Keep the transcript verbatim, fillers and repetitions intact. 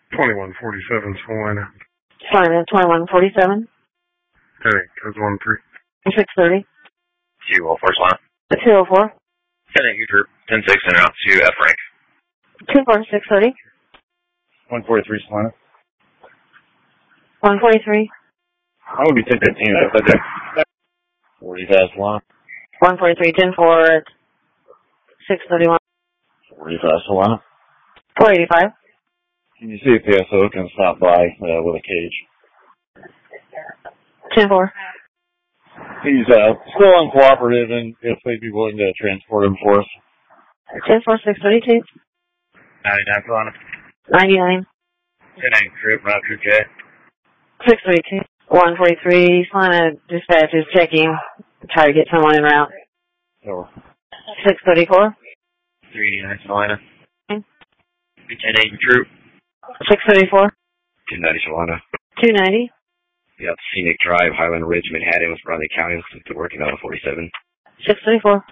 twenty-one forty-seven, Salina. Salina, twenty-one forty-seven. Heading, code one three. six thirty. two oh four, Salina. two oh four. Heading, U Troop, ten six, and out to F rank. two four, six thirty. one forty-three, Salina. one forty-three. How would we take that team up there? forty-five, Salina. one forty-three, ten four, six thirty-one. forty-five, Salina. four eighty-five. Can you see if the S O can stop by uh, with a cage? ten four. He's uh, still uncooperative, and if they'd be willing to transport him for us. ten four, six thirty-two. ninety-nine, Salina. ninety-nine. Heading, Troop, route Troop J. six thirty-two. one forty-three, Salina dispatch is checking. Try to get someone en route. So, six thirty-four. three eighty-nine, Salina. Okay. ten eight, Troop. six thirty-four. two ninety, Salina. two ninety. Yep, Scenic Drive, Highland Ridge, Manhattan, with Bradley County, looking to working out of forty-seven. six thirty-four.